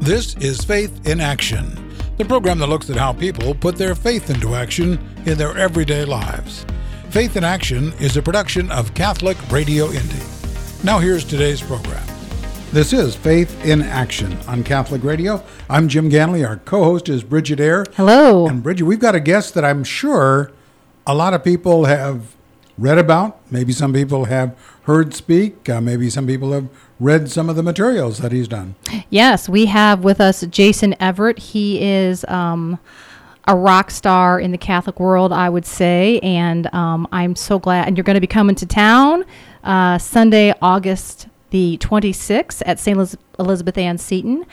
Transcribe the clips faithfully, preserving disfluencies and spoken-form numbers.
This is Faith in Action, the program that looks at how people put their faith into action in their everyday lives. Faith in Action is a production of Catholic Radio Indy. Now here's today's program. This is Faith in Action on Catholic Radio. I'm Jim Ganley. Our co-host is Bridget Eyre. Hello. And Bridget, we've got a guest that I'm sure a lot of people have read about. Maybe some people have heard speak. Uh, maybe some people have read some of the materials that he's done. Yes, we have with us Jason Everett. He is um, a rock star in the Catholic world, I would say, and um, I'm so glad. And you're going to be coming to town uh, Sunday, August the twenty-sixth at Saint Elizabeth Ann Seton.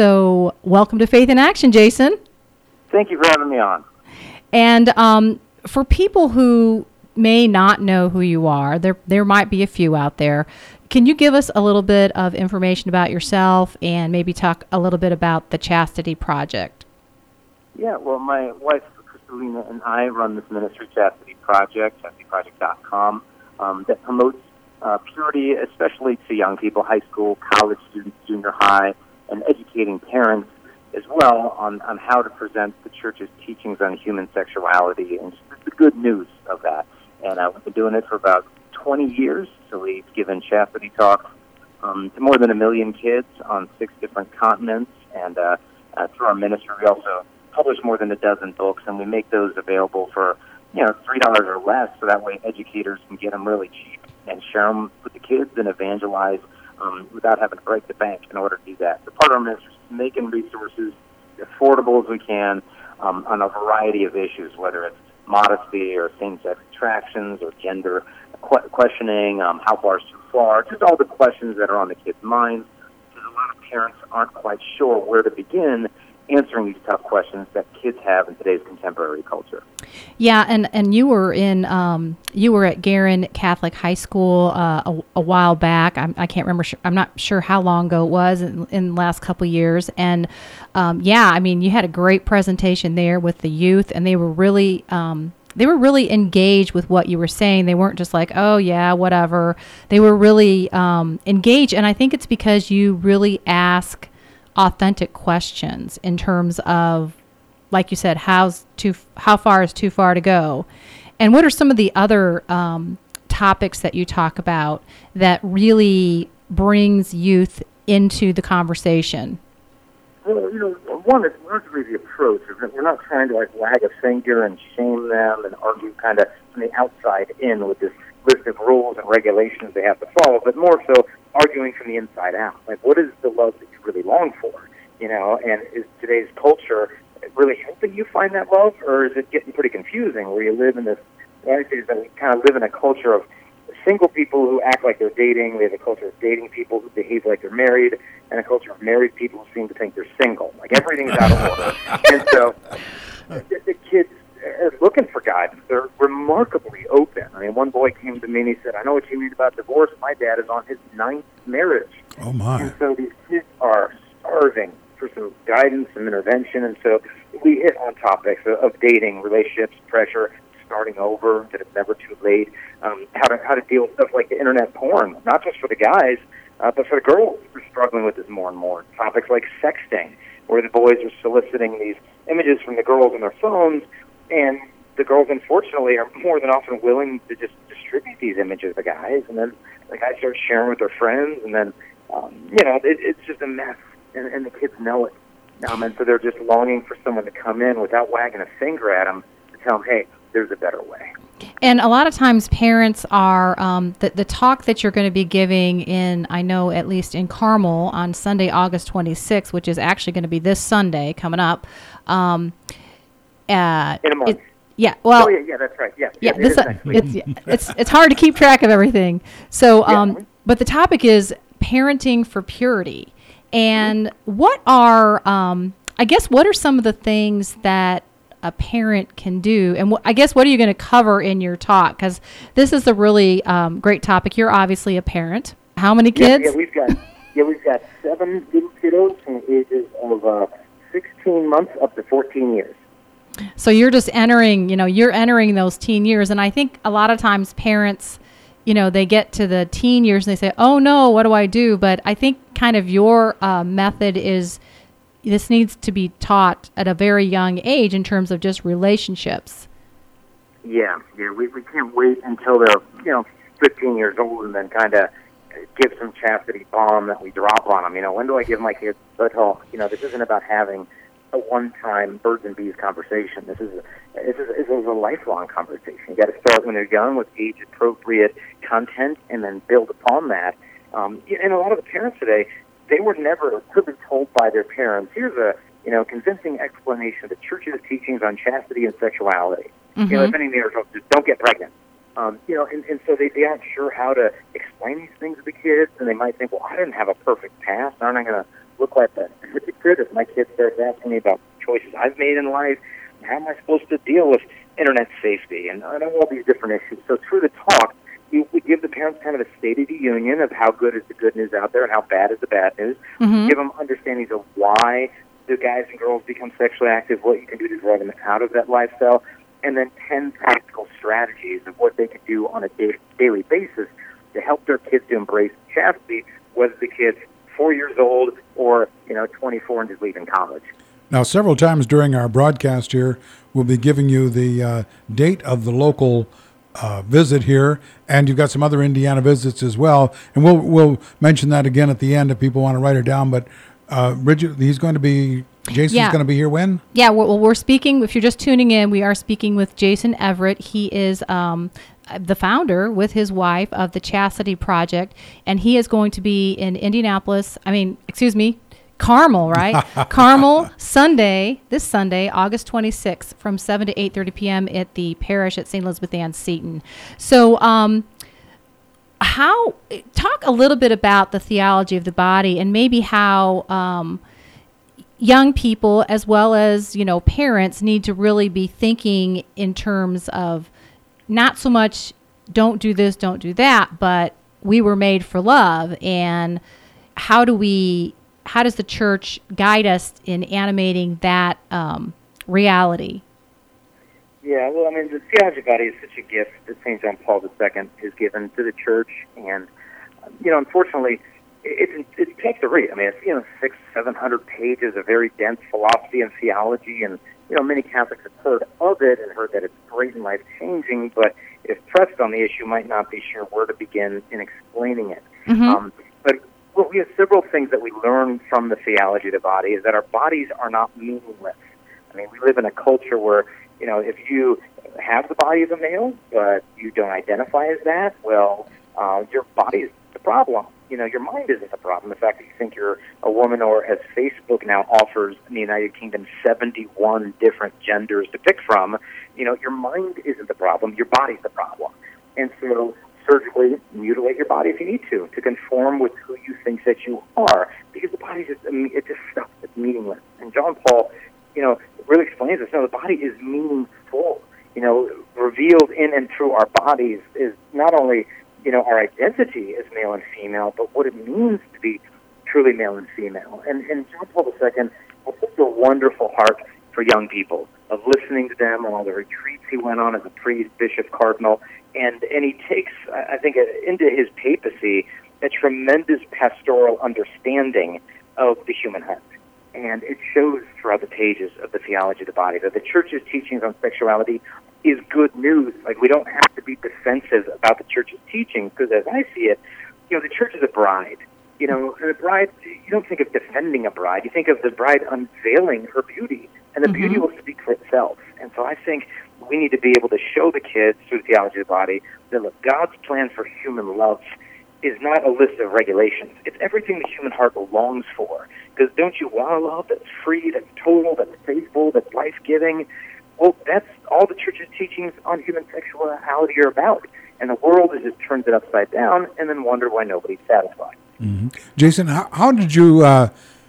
So welcome to Faith in Action, Jason. Thank you for having me on. And um, for people who may not know who you are, there there might be a few out there. Can you give us a little bit of information about yourself and maybe talk a little bit about the Chastity Project? Yeah, well, my wife, Kristalina, and I run this ministry, Chastity Project, chastity project dot com, um, that promotes uh, purity, especially to young people, high school, college students, junior high, and educating parents as well on, on how to present the Church's teachings on human sexuality and the good news of that. And uh, we've been doing it for about twenty years, so we've given chastity talks um, to more than a million kids on six different continents. And uh, uh, through our ministry, we also publish more than a dozen books, and we make those available for, you know, three dollars or less, so that way educators can get them really cheap and share them with the kids and evangelize um, without having to break the bank in order to do that. So part of our ministry is making resources as affordable as we can um, on a variety of issues, whether it's modesty or same-sex attractions or gender qu- questioning, um, how far is too far, just all the questions that are on the kids' minds. Because a lot of parents aren't quite sure where to begin answering these tough questions that kids have in today's contemporary culture. Yeah, and, and you were in um, you were at Guerin Catholic High School uh, a, a while back. I'm, I can't remember. I'm not sure how long ago it was in, in the last couple of years. And um, yeah, I mean, you had a great presentation there with the youth, and they were really um, they were really engaged with what you were saying. They weren't just like, oh yeah, whatever. They were really um, engaged, and I think it's because you really ask authentic questions in terms of, like you said, how's too how far is too far to go, and what are some of the other um, topics that you talk about that really brings youth into the conversation? Well, you know, one is largely the approach. We're not trying to like wag a finger and shame them and argue kind of from the outside in with this list of rules and regulations they have to follow, but more so arguing from the inside out. Like, what is the love that you really long for? You know, and is today's culture really helping you find that love, or is it getting pretty confusing where you live in this, what I say is that we kind of live in a culture of single people who act like they're dating, we have a culture of dating people who behave like they're married, and a culture of married people who seem to think they're single. Like, everything's out of order. And so the, the kids are looking for guidance. They're remarkably open. I mean, one boy came to me and he said, I know what you mean about divorce. My dad is on his ninth marriage. Oh, my. And so these kids are starving for some guidance and intervention. And so we hit on topics of, of dating, relationships, pressure, starting over, that it's never too late, um, how to how to deal with stuff like the internet porn, not just for the guys, uh, but for the girls. We're struggling with this more and more. Topics like sexting, where the boys are soliciting these images from the girls on their phones, and the girls, unfortunately, are more than often willing to just distribute these images to guys, and then the guys start sharing with their friends, and then, um, you know, it, it's just a mess, and, and the kids know it. Um, and so they're just longing for someone to come in without wagging a finger at them to tell them, hey, there's a better way. And a lot of times parents are, um, the, the talk that you're going to be giving in, I know at least in Carmel on Sunday, August twenty-sixth, which is actually going to be this Sunday coming up. Um, uh, in a month. It, yeah, well, oh, yeah, yeah, that's right. Yeah, yeah, yeah this, it it's, it's it's hard to keep track of everything. So, um, yeah. But the topic is parenting for purity. And mm-hmm. what are, um, I guess, what are some of the things that a parent can do? And wh- I guess, what are you going to cover in your talk? Because this is a really um, great topic. You're obviously a parent. How many kids? Yeah, yeah we've got yeah, we've got seven little kiddos from the ages of uh, sixteen months up to fourteen years. So you're just entering, you know, you're entering those teen years. And I think a lot of times parents, you know, they get to the teen years and they say, oh no, what do I do? But I think kind of your uh, method is this needs to be taught at a very young age in terms of just relationships. Yeah, yeah, we we can't wait until they're, you know, fifteen years old and then kind of give some chastity bomb that we drop on them. You know, when do I give my kids a talk? You know, this isn't about having a one-time birds and bees conversation. This is a, this is, this is a lifelong conversation. You got to start when they're young with age-appropriate content, and then build upon that. Um, and a lot of the parents today, they were never could be told by their parents, here's a you know convincing explanation of the church's teachings on chastity and sexuality. Mm-hmm. You know, if anything, they were told, just don't get pregnant. Um, you know, and, and so they, they aren't sure how to explain these things to the kids, and they might think, well, I didn't have a perfect past. Aren't I going to look like that hypocrite if my kid starts asking me about choices I've made in life? How am I supposed to deal with internet safety and, and all these different issues? So through the talk, you, we give the parents kind of a state of the union of how good is the good news out there and how bad is the bad news. Mm-hmm. Give them understandings of why the guys and girls become sexually active, what you can do to drive them out of that lifestyle, and then ten practical strategies of what they could do on a day, daily basis to help their kids to embrace chastity, whether the kid's four years old or, you know, twenty-four and just leaving college. Now, several times during our broadcast here, we'll be giving you the uh, date of the local uh, visit here, and you've got some other Indiana visits as well, and we'll we'll mention that again at the end if people want to write it down. But uh, Bridget, he's going to be, Jason's yeah. going to be here when? Yeah, well, we're speaking, if you're just tuning in, we are speaking with Jason Everett. He is um, the founder with his wife of the Chastity Project, and he is going to be in Indianapolis, I mean, excuse me, Carmel, right? Carmel, Sunday, this Sunday, August twenty-sixth, from seven to eight thirty p.m. at the parish at Saint Elizabeth Ann Seton. So, um, how, talk a little bit about the theology of the body and maybe how um, young people as well as, you know, parents need to really be thinking in terms of not so much don't do this, don't do that, but we were made for love, and how do we how does the church guide us in animating that um, reality? Yeah, well, I mean, the theology of the body is such a gift that Saint John Paul the Second has given to the church, and, you know, unfortunately, it's it's tough to read. I mean, it's, you know, six, seven hundred pages of very dense philosophy and theology, and, you know, many Catholics have heard of it and heard that it's great and life-changing, but if pressed on the issue, might not be sure where to begin in explaining it. Mm-hmm. Um, but well, we have several things that we learn from the theology of the body, is that our bodies are not meaningless. I mean, we live in a culture where, you know, if you have the body of a male, but you don't identify as that, well, uh, your body is the problem. You know, your mind isn't the problem. The fact that you think you're a woman, or as Facebook now offers in the United Kingdom seventy-one different genders to pick from, you know, your mind isn't the problem. Your body's the problem. And so surgically mutilate your body if you need to, to conform with who you think that you are, because the body is just, it's just stuff that's meaningless. And John Paul, you know, really explains this. No, the body is meaningful. You know, revealed in and through our bodies is not only, you know, our identity as male and female, but what it means to be truly male and female. And, and John Paul the Second has such a wonderful heart for young people, of listening to them on all the retreats he went on as a priest, bishop, cardinal, and, and he takes, I think, into his papacy a tremendous pastoral understanding of the human heart. And it shows throughout the pages of the theology of the body that the church's teachings on sexuality is good news. Like, we don't have to be defensive about the church's teaching, because as I see it, you know, the church is a bride. You know, and a bride, you don't think of defending a bride. You think of the bride unveiling her beauty, and the mm-hmm. beauty will speak for itself. And so I think we need to be able to show the kids through the theology of the body that, look, God's plan for human love is not a list of regulations. It's everything the human heart longs for. Because don't you want a love that's free, that's total, that's faithful, that's life-giving? Well, that's all the church's teachings on human sexuality are about. And the world is just turns it upside down and then wonder why nobody's satisfied. Mm-hmm. Jason, how, how did you uh,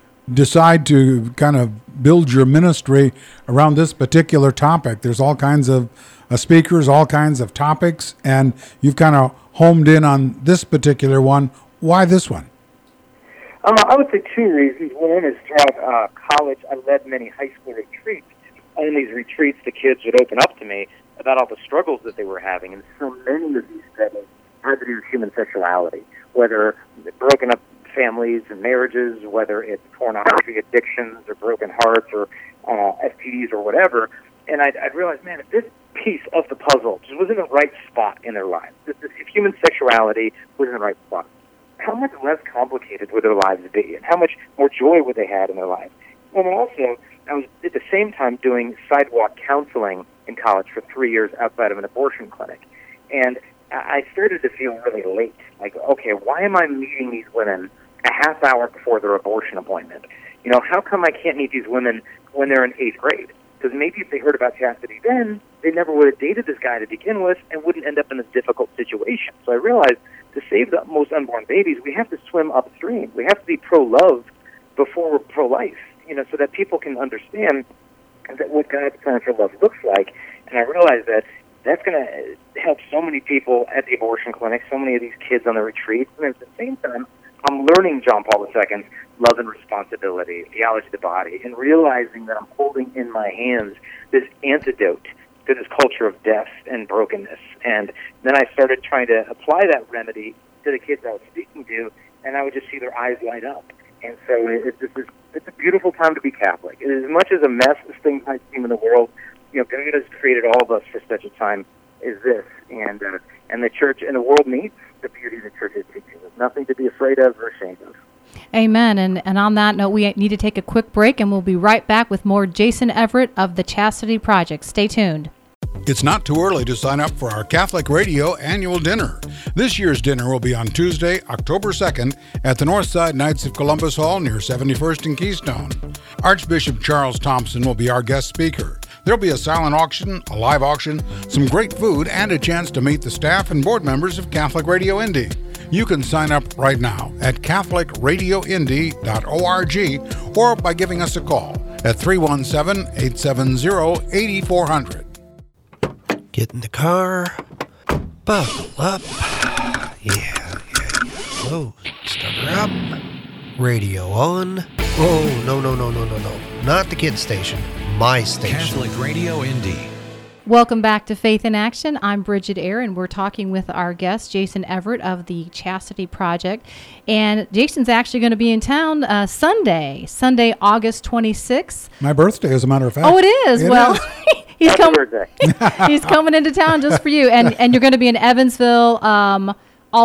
decide to kind of build your ministry around this particular topic? There's all kinds of uh, speakers, all kinds of topics, and you've kind of homed in on this particular one. Why this one? Um, I would say two reasons. One is throughout uh, college, I led many high school retreats. And in these retreats, the kids would open up to me about all the struggles that they were having. And so many of these struggles had to do with human sexuality, whether broken up families and marriages, whether it's pornography addictions or broken hearts or uh, S T Ds or whatever. And I'd, I'd realize, man, if this piece of the puzzle just was in the right spot in their lives, if, if human sexuality was in the right spot, how much less complicated would their lives be, and how much more joy would they have in their lives? And also, I was at the same time doing sidewalk counseling in college for three years outside of an abortion clinic. And I started to feel really late. Like, okay, why am I meeting these women a half hour before their abortion appointment? You know, how come I can't meet these women when they're in eighth grade? Because maybe if they heard about chastity then, they never would have dated this guy to begin with and wouldn't end up in this difficult situation. So I realized to save the most unborn babies, we have to swim upstream. We have to be pro-love before we're pro-life, you know, so that people can understand that what God's plan for love looks like. And I realized that that's going to help so many people at the abortion clinic, so many of these kids on the retreat. And at the same time, I'm learning John Paul the Second's love and responsibility, theology of the body, and realizing that I'm holding in my hands this antidote to this culture of death and brokenness. And then I started trying to apply that remedy to the kids I was speaking to, and I would just see their eyes light up. And so it, it's, it's, it's a beautiful time to be Catholic. As much as a mess as things might seem in the world, you know, God has created all of us for such a time as this. And, uh, and the church and the world needs the beauty the church is teaching. There's nothing to be afraid of or ashamed of. Amen. And, and on that note, we need to take a quick break, and we'll be right back with more Jason Everett of the Chastity Project. Stay tuned. It's not too early to sign up for our Catholic Radio annual dinner. This year's dinner will be on Tuesday, October second at the Northside Knights of Columbus Hall near seventy-first and Keystone. Archbishop Charles Thompson will be our guest speaker. There'll be a silent auction, a live auction, some great food, and a chance to meet the staff and board members of Catholic Radio Indy. You can sign up right now at catholic radio indy dot org or by giving us a call at three one seven, eight seven zero, eight four zero zero. Get in the car, buckle up. Yeah, yeah, yeah. Whoa, start her up. Radio on. Oh, no, no, no, no, no, no. Not the kids' station. My station. Catholic Radio Indy. Welcome back to Faith in Action. I'm Bridget Eyre, and we're talking with our guest, Jason Everett of the Chastity Project. And Jason's actually going to be in town uh, Sunday, Sunday, August twenty-sixth. My birthday, as a matter of fact. Oh, it is? It well, is. he's, coming, he's coming into town just for you. And, and you're going to be in Evansville. Um,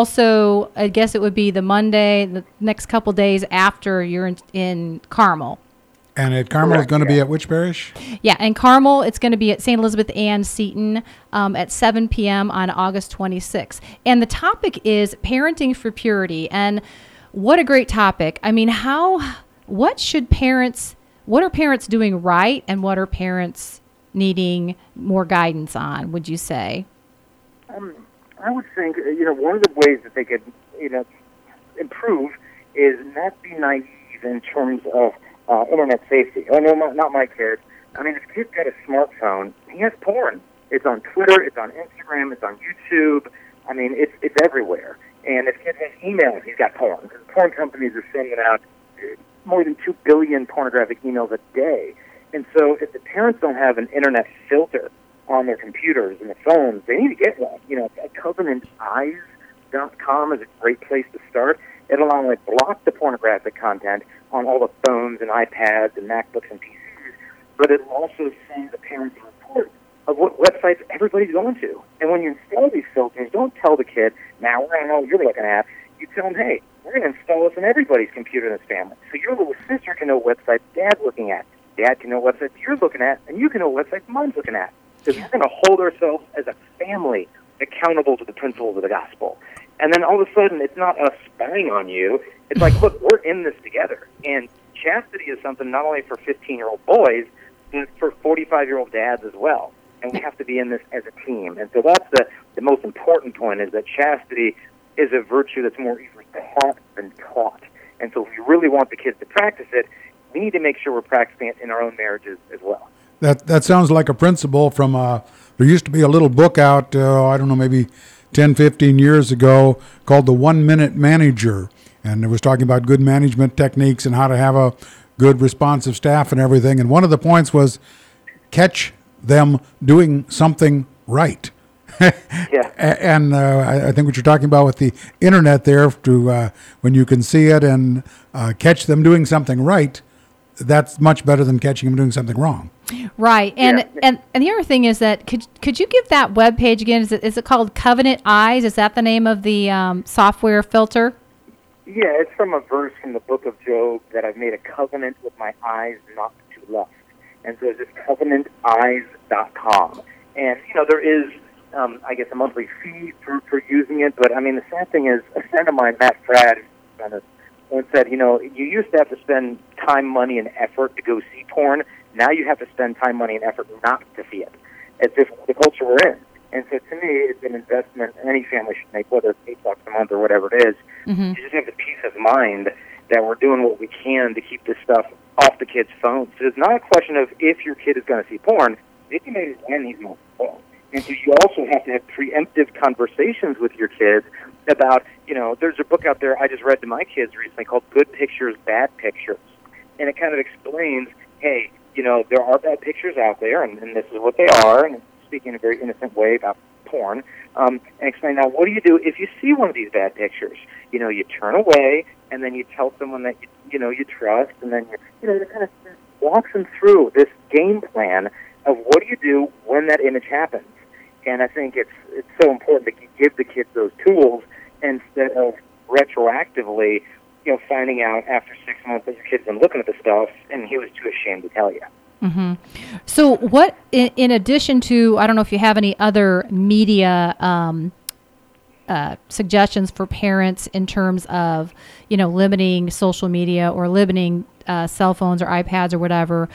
also, I guess it would be the Monday, the next couple days after you're in, in Carmel. And at Carmel is going to be at which parish? Yeah, and Carmel, it's going to be at Saint Elizabeth Ann Seton um, at seven p.m. on August twenty-sixth. And the topic is parenting for purity. And what a great topic. I mean, how, what should parents, what are parents doing right, and what are parents needing more guidance on, would you say? Um, I would think, you know, one of the ways that they could, you know, improve is not be naive in terms of Uh, internet safety. Oh, no, my, not my kid. I mean, if a kid's got a smartphone, he has porn. It's on Twitter, it's on Instagram, it's on YouTube. I mean, it's it's everywhere. And if a kid has emails, he's got porn. Because porn companies are sending out more than two billion pornographic emails a day. And so if the parents don't have an internet filter on their computers and their phones, they need to get one. You know, covenant eyes dot com is a great place to start. It'll not only block the pornographic content on all the phones and iPads and MacBooks and P Cs, but it'll also send the parents a report of what websites everybody's going to. And when you install these filters, don't tell the kid, now we're going to know what you're looking at. You tell them, hey, we're going to install this on everybody's computer in this family. So your little sister can know what websites Dad's looking at. Dad can know what websites you're looking at, and you can know what websites Mom's looking at. Because we're going to hold ourselves as a family accountable to the principles of the gospel. And then all of a sudden, it's not us spying on you. It's like, look, we're in this together. And chastity is something not only for fifteen-year-old boys, but for forty-five-year-old dads as well. And we have to be in this as a team. And so that's the, the most important point, is that chastity is a virtue that's more easily taught than taught. And so if we really want the kids to practice it, we need to make sure we're practicing it in our own marriages as well. That that sounds like a principle from, uh, there used to be a little book out, uh, I don't know, maybe ten, fifteen years ago called The One Minute Manager. And it was talking about good management techniques and how to have a good responsive staff and everything. And one of the points was catch them doing something right. Yeah. And uh, I, I think what you're talking about with the internet there, to uh, when you can see it and uh, catch them doing something right, that's much better than catching them doing something wrong. Right. And, Yeah. and and the other thing is that could could you give that web page again? Is it is it called Covenant Eyes? Is that the name of the um, software filter? Yeah, it's from a verse from the book of Job that I've made a covenant with my eyes not to lust. And so it's just covenant eyes dot com. And, you know, there is, um, I guess, a monthly fee for, for using it. But, I mean, the sad thing is, a friend of mine, Matt Frad, once said, you know, you used to have to spend time, money, and effort to go see porn. Now you have to spend time, money, and effort not to see it. It's just the culture we're in. And so to me, it's an investment any family should make, whether it's eight bucks a month or whatever it is. Mm-hmm. To just have the peace of mind that we're doing what we can to keep this stuff off the kids' phones. So it's not a question of if your kid is going to see porn, it's when he's on the phone. And so you also have to have preemptive conversations with your kids about, you know, there's a book out there I just read to my kids recently called Good Pictures, Bad Pictures. And it kind of explains, hey, you know, there are bad pictures out there, and, and this is what they are, and speaking in a very innocent way about porn, um, and explain, now, what do you do if you see one of these bad pictures? You know, you turn away, and then you tell someone that, you, you know, you trust, and then, you, you know, you kind of walks them through this game plan of what do you do when that image happens. And I think it's it's so important that you give the kids those tools instead of retroactively, you know, finding out after six months that your kid's been looking at the stuff and he was too ashamed to tell you. Mm-hmm. So what, in, in addition to, I don't know if you have any other media um, uh, suggestions for parents in terms of, you know, limiting social media or limiting uh, cell phones or iPads or whatever.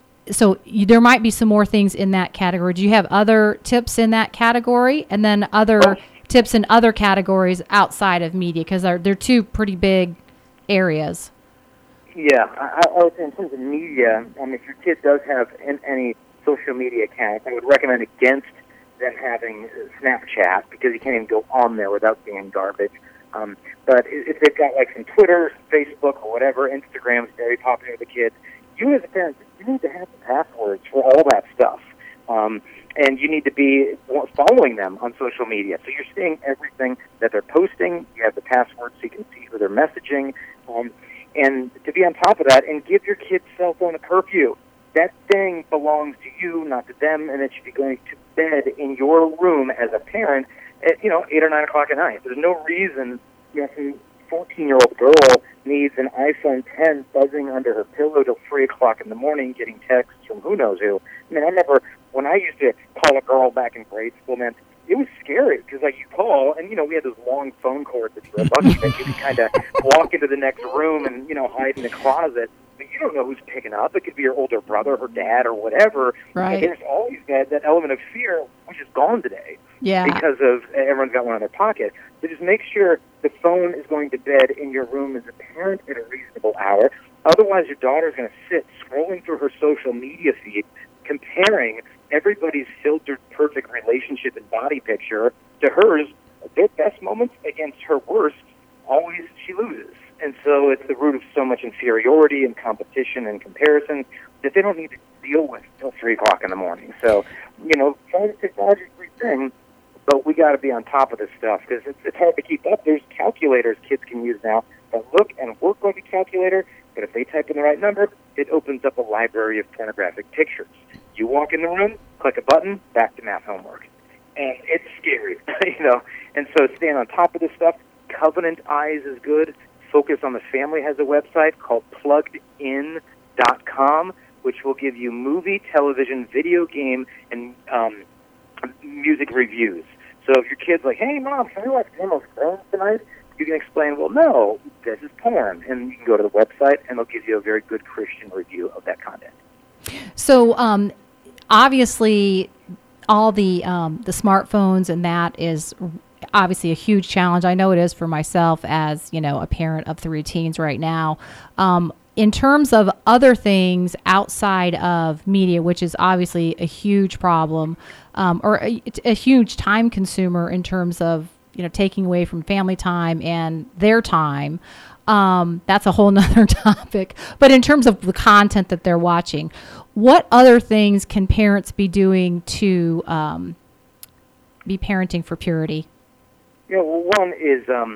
So you, there might be some more things in that category. Do you have other tips in that category, and then other Oh. tips in other categories outside of media? Because they're, they're two pretty big areas. Yeah, I, I would say in terms of media, um, if your kid does have an, any social media account, I would recommend against them having Snapchat because you can't even go on there without being garbage. Um, but if they've got like some Twitter, Facebook, or whatever, Instagram is very popular with the kids, you as a parent, you need to have the passwords for all that stuff. Um, and you need to be following them on social media. So you're seeing everything that they're posting. You have the passwords so you can see who they're messaging. Um, and to be on top of that and give your kid's cell phone a curfew. That thing belongs to you, not to them, and it should be going to bed in your room as a parent at, you know, eight or nine o'clock at night. There's no reason you know, some fourteen-year-old girl needs an iPhone ten buzzing under her pillow till three o'clock in the morning getting texts from who knows who. I mean, I remember when I used to call a girl back in grade school, man, it was scary because, like, you call, and, you know, we had those long phone cords if you were lucky that you could kind of walk into the next room and, you know, hide in the closet. But you don't know who's picking up. It could be your older brother or dad or whatever. Right. And there's always that, that element of fear, which is gone today. Yeah. Because of everyone's got one in their pocket. So just make sure the phone is going to bed in your room as a parent at a reasonable hour. Otherwise, your daughter's going to sit scrolling through her social media feed, comparing everybody's filtered, perfect relationship and body picture to hers. Their best moments against her worst, always she loses. And so it's the root of so much inferiority and competition and comparison that they don't need to deal with until three o'clock in the morning. So, you know, technology is a great thing, but we got to be on top of this stuff because it's, it's hard to keep up. There's calculators kids can use now that look and work like a calculator, but if they type in the right number, it opens up a library of pornographic pictures. You walk in the room, click a button, back to math homework. And it's scary, you know. And so staying on top of this stuff, Covenant Eyes is good. Focus on the Family has a website called plugged in dot com, which will give you movie, television, video game, and um, music reviews. So if your kid's like, hey, Mom, can we watch Game of Thrones tonight? You can explain, well, no, this is porn. And you can go to the website, and they'll give you a very good Christian review of that content. So um, obviously, all the um, the smartphones and that is obviously a huge challenge. I know it is for myself as, you know, a parent of three teens right now. Um, in terms of other things outside of media, which is obviously a huge problem, um, or a, a huge time consumer in terms of, you know, taking away from family time and their time. Um, that's a whole nother topic. But in terms of the content that they're watching, what other things can parents be doing to um, be parenting for purity? Yeah, well, one is um,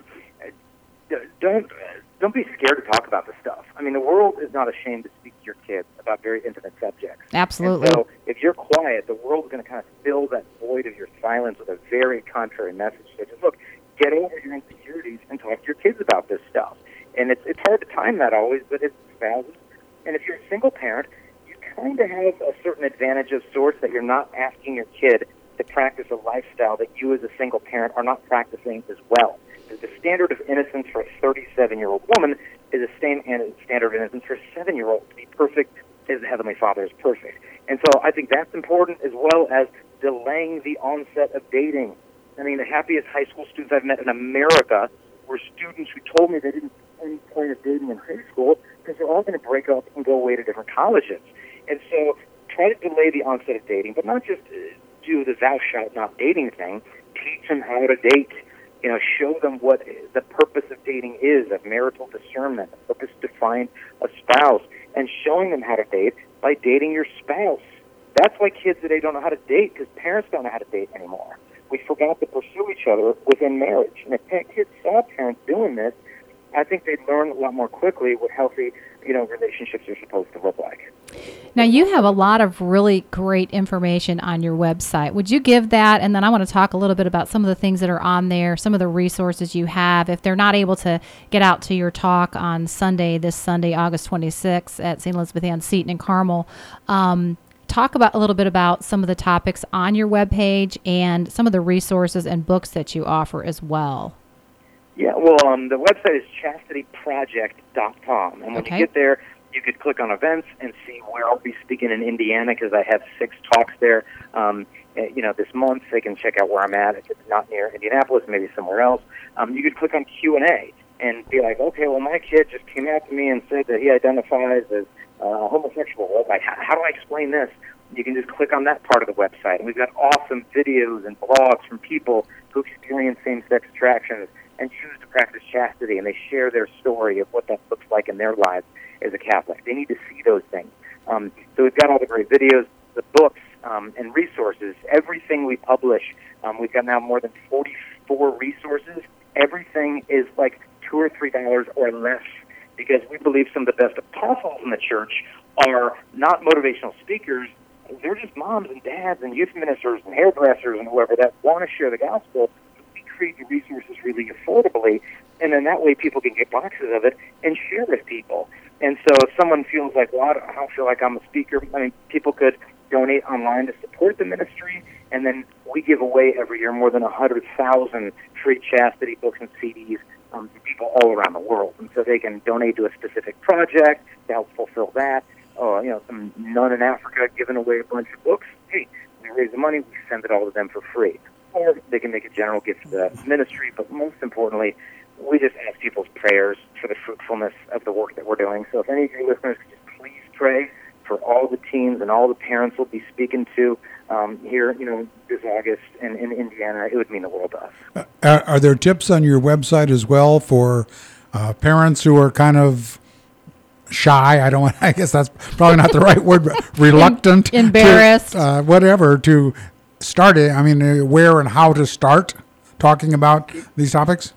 don't don't be scared to talk about this stuff. I mean, the world is not ashamed to speak to your kids about very intimate subjects. Absolutely. And so if you're quiet, the world's going to kind of fill that void of your silence with a very contrary message. So just look, get over your insecurities and talk to your kids about this stuff. And it's it's hard to time that always, but it's spouses. And if you're a single parent, you kind of have a certain advantage of sorts that you're not asking your kid to practice a lifestyle that you as a single parent are not practicing as well. The standard of innocence for a thirty-seven-year-old woman is the same standard of innocence for a seven-year-old to be perfect as the Heavenly Father is perfect. And so I think that's important, as well as delaying the onset of dating. I mean, the happiest high school students I've met in America were students who told me they didn't see any point of dating in high school because they're all going to break up and go away to different colleges. And so try to delay the onset of dating, but not just do the thou shalt not dating thing. Teach them how to date. You know, show them what the purpose of dating is, of marital discernment, the purpose to find a spouse, and showing them how to date by dating your spouse. That's why kids today don't know how to date, because parents don't know how to date anymore. We forgot to pursue each other within marriage. And if kids saw parents doing this, I think they'd learn a lot more quickly what healthy, you know, relationships are supposed to look like. Now, you have a lot of really great information on your website. Would you give that? And then I want to talk a little bit about some of the things that are on there, some of the resources you have. If they're not able to get out to your talk on Sunday, this Sunday, August twenty-sixth at Saint Elizabeth Ann Seton in Carmel, um, talk about a little bit about some of the topics on your webpage and some of the resources and books that you offer as well. Yeah, well, um, the website is chastity project dot com, and when Okay. you get there, you could click on events and see where I'll be speaking in Indiana, because I have six talks there. Um, you know, this month they can check out where I'm at. If it's not near Indianapolis, maybe somewhere else. Um, you could click on Q and A and be like, okay, well, my kid just came out to me and said that he identifies as uh, homosexual. Well, like, how, how do I explain this? You can just click on that part of the website, and we've got awesome videos and blogs from people who experience same-sex attractions and choose to practice chastity, and they share their story of what that looks like in their lives as a Catholic. They need to see those things. Um, so we've got all the great videos, the books, um, and resources. Everything we publish, um, we've got now more than forty-four resources. Everything is like two or three dollars or less, because we believe some of the best apostles in the church are not motivational speakers. They're just moms and dads and youth ministers and hairdressers and whoever that want to share the gospel. Create the resources really affordably, and then that way people can get boxes of it and share with people. And so if someone feels like, well, I don't feel like I'm a speaker, I mean, people could donate online to support the ministry, and then we give away every year more than one hundred thousand free chastity books and C Ds um, to people all around the world. And so they can donate to a specific project to help fulfill that. Oh, you know, some nun in Africa giving away a bunch of books. Hey, we raise the money, we send it all to them for free. Or they can make a general gift to the ministry, but most importantly, we just ask people's prayers for the fruitfulness of the work that we're doing. So if any of your listeners could just please pray for all the teens and all the parents we'll be speaking to um, here, you know, this August in, in Indiana, it would mean the world to us. Uh, are there tips on your website as well for uh, parents who are kind of shy? I don't want, I guess that's probably not the right word, but reluctant, embarrassed, to, uh, whatever, to start it. I mean, uh, where and how to start talking about these topics?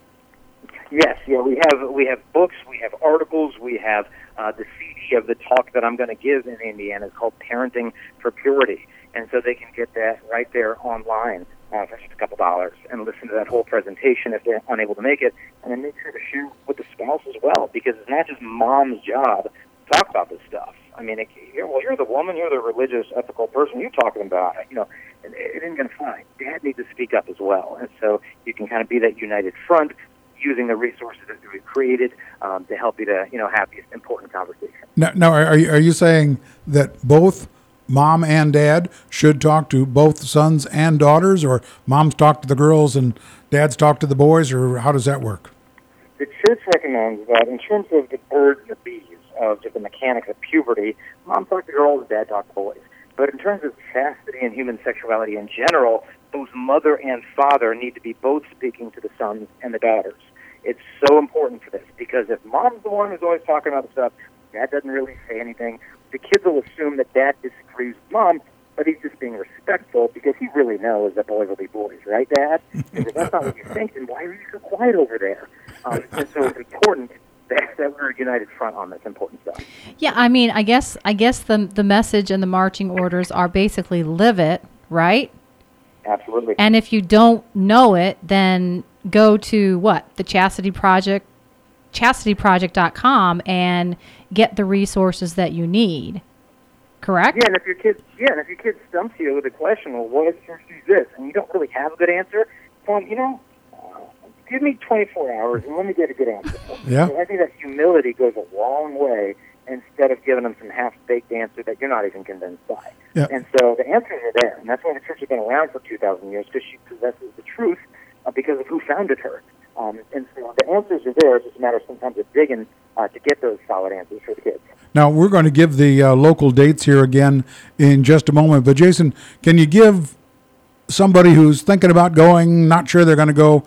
Yes, yeah, we have we have books, we have articles, we have uh, the C D of the talk that I'm going to give in Indiana. It's called Parenting for Purity, and so they can get that right there online uh, for just a couple dollars and listen to that whole presentation if they're unable to make it, and then make sure to share with the spouse as well, because it's not just mom's job to talk about this stuff. I mean, it, well, you're the woman, you're the religious, ethical person, you're talking about it. You know, it, it isn't going to fly. Dad needs to speak up as well, and so you can kind of be that united front, using the resources that we've created um, to help you to, you know, have these important conversations. Now, now are you, are you saying that both mom and dad should talk to both sons and daughters, or moms talk to the girls and dads talk to the boys, or how does that work? The church recommends that in terms of the birds and the bees, of just the mechanics of puberty, mom talk to girls, dad talk to boys. But in terms of chastity and human sexuality in general, both mother and father need to be both speaking to the sons and the daughters. It's so important for this, because if mom's the one who's always talking about the stuff, dad doesn't really say anything, the kids will assume that dad disagrees with mom, but he's just being respectful because he really knows that boys will be boys, right, Dad? And if that's not what you think, then why are you so quiet over there? Um, and so it's important that, that we're a united front on this important stuff. Yeah, I mean, I guess I guess the the message and the marching orders are basically live it, right? Absolutely. And if you don't know it, then go to what? The Chastity Project, chastity project dot com, and get the resources that you need. Correct? Yeah, and if your kid, yeah, and if your kid stumps you with a question, well, what is this? And you don't really have a good answer, well, you know, uh, give me twenty-four hours and let me get a good answer. Yeah. So I think that humility goes a long way instead of giving them some half-baked answer that you're not even convinced by. Yeah. And so the answers are there, and that's why the church has been around for two thousand years, because she possesses the truth uh, because of who founded her. Um, and so the answers are there. It's just a matter sometimes of digging uh, to get those solid answers for the kids. Now, we're going to give the uh, local dates here again in just a moment. But, Jason, can you give somebody who's thinking about going, not sure they're going to go,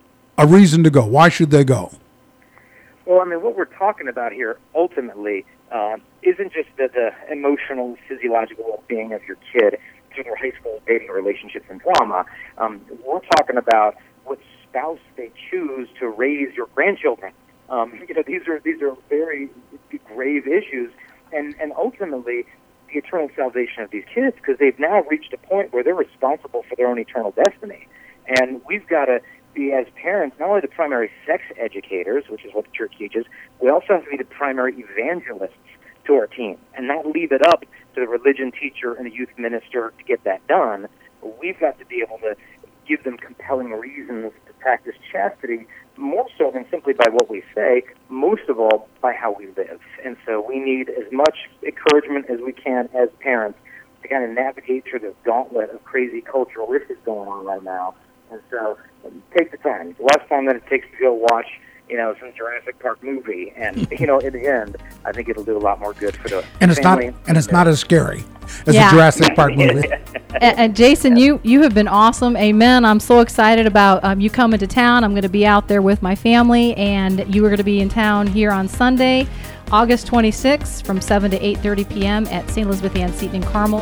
a reason to go? Why should they go? Well, I mean, what we're talking about here ultimately uh, isn't just the, the emotional, physiological well-being of your kid through their high school dating relationships and drama. Um, we're talking about what spouse they choose to raise your grandchildren. Um, you know, these are these are very grave issues, and, and ultimately the eternal salvation of these kids, because they've now reached a point where they're responsible for their own eternal destiny. And we've got to be, as parents, not only the primary sex educators, which is what the church teaches, we also have to be the primary evangelists to our team, and not leave it up to the religion teacher and the youth minister to get that done. We've got to be able to give them compelling reasons to practice chastity, more so than simply by what we say, most of all by how we live. And so we need as much encouragement as we can as parents to kind of navigate through this gauntlet of crazy cultural issues going on right now. And so take the time. Less time than it takes to go watch, you know, some Jurassic Park movie. And, you know, in the end, I think it'll do a lot more good for the and it's family. not And it's not as scary as Yeah. a Jurassic Park movie. And, and Jason, you, you have been awesome. Amen. I'm so excited about um, you coming to town. I'm going to be out there with my family, and you are going to be in town here on Sunday, August twenty-sixth, from seven to eight thirty p.m. at Saint Elizabeth Ann Seton in Carmel.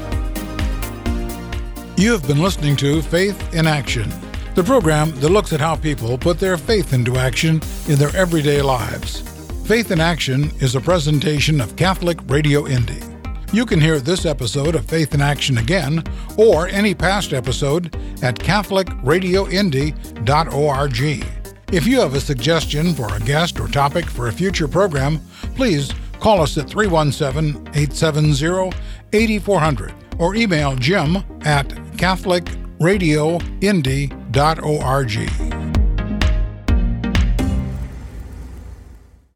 You have been listening to Faith in Action, the program that looks at how people put their faith into action in their everyday lives. Faith in Action is a presentation of Catholic Radio Indy. You can hear this episode of Faith in Action again, or any past episode, at catholic radio indy dot org. If you have a suggestion for a guest or topic for a future program, please call us at three one seven, eight seven zero, eight four zero zero or email Jim at catholic radio indy dot org.